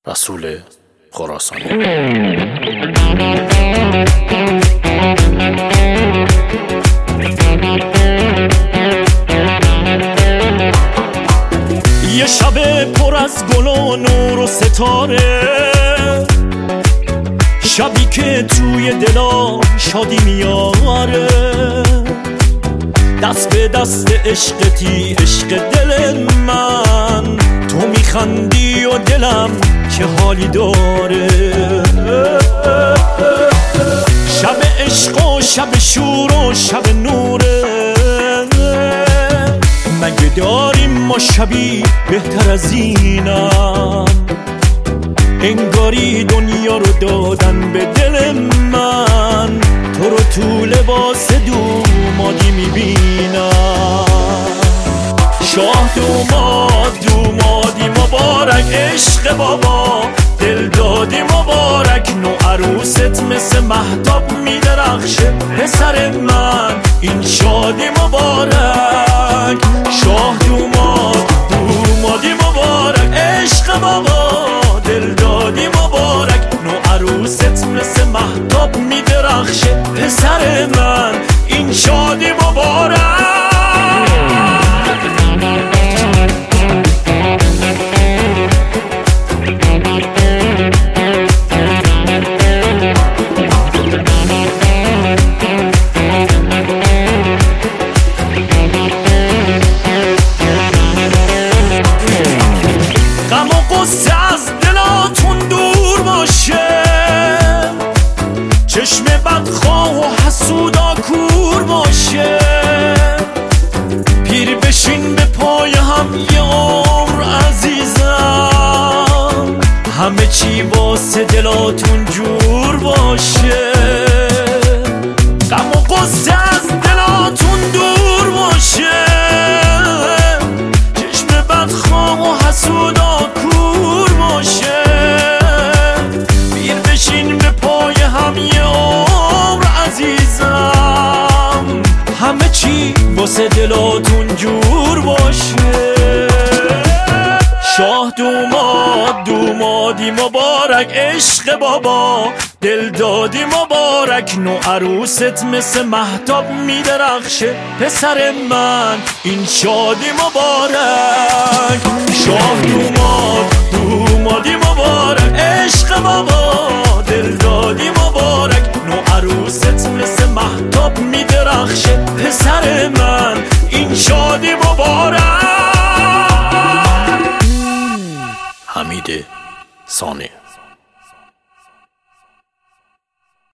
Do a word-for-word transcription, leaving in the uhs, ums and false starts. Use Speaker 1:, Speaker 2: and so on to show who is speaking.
Speaker 1: رسول خراسانی.
Speaker 2: یه شب پر از گل و نور و ستاره، شبی که توی دلا شادی میاره، دست به دست عشقتی عشق دل من، تو میخندی و دلم چه حالی داره. شب عشق و شب شور و شب نوره، مگه داریم ما شبی بهتر از اینم؟ انگاری دنیا رو دادن به دل من، تو رو تو لباس دومادی میبینم. شاه دوماد دومادی مبارک، عشق بابا دل دادی مبارک، نو عروست مثل مهتاب میدرخشه پسر من، این شادی مبارک. شاه دوماد دومادی مبارک، عشق بابا دل دادی مبارک، نو عروست مثل مهتاب میدرخشه پسر من، این شادی مبارک. غم و غصه از دلاتون دور باشه، چشم بدخواه و حسودا کور باشه، پیر بشین به پای هم یه عمر عزیزم، همه چی واسه دلاتون جور باشه. غم و غصه از دلاتون دور باشه، چشم بدخواه و حسودا کور باشه، پیر بشین به پای هم یه عمر عزیزم، همه چی واسه دلاتون جور باشه. شاه دوماد دومادی مبارک، عشق بابا دل دادی مبارک، نو عروست مثل مهتاب میدرخشه پسر من، این شادی مبارک. شاه دوماد دومادی مبارک، عشق بابا دل دادی مبارک، نو عروست مثل مهتاب میدرخشه پسر من، این شادی مبارک.
Speaker 1: حمید ثانی.